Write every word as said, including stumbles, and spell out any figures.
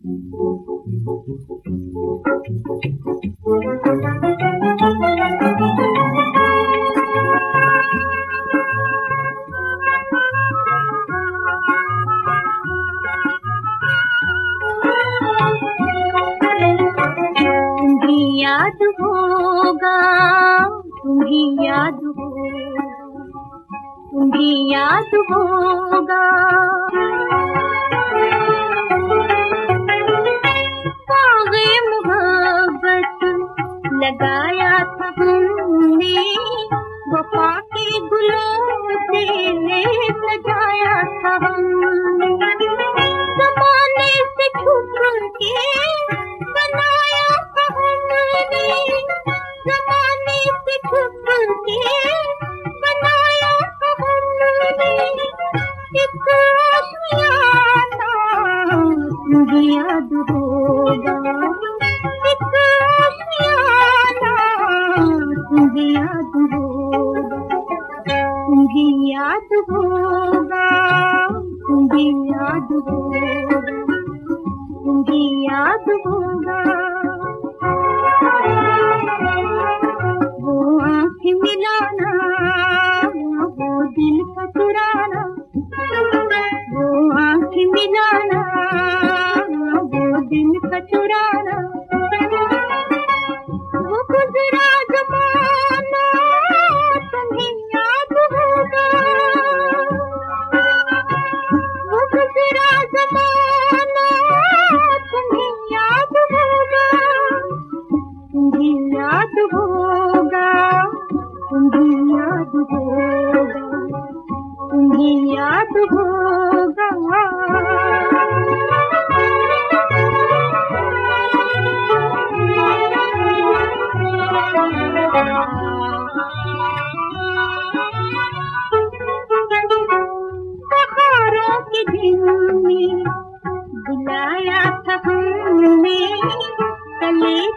याद होगा, तुम्हें याद होगा, तुम्हें याद होगा। बाग़े मोहब्बत लगाया था हमने, वफ़ा के गुलों से सजाया था हमने। ज़माने से छुप के बनाया था हमने, ज़माने से छुप के बनाया था हमने। एक आशियाना तुम्हें याद होगा, एक आशियाना तुम्हें याद होगा, तुम्हें याद होगा, तुम्हें याद होगा, तुम्हें याद होगा। वो आँखें मिलाना, वो दिल का चुराना, वो आँखें मिलाना, वो दिल का चुराना। वो गुज़रा ज़माना तुम्हें याद होगा, वो गुज़रा ज़माना तुम्हें याद होगा, तुम्हें याद होगा, तुम्हें याद होगा, तुम्हें याद होगा। बहारों के दिन में बुलाया था हमने, गले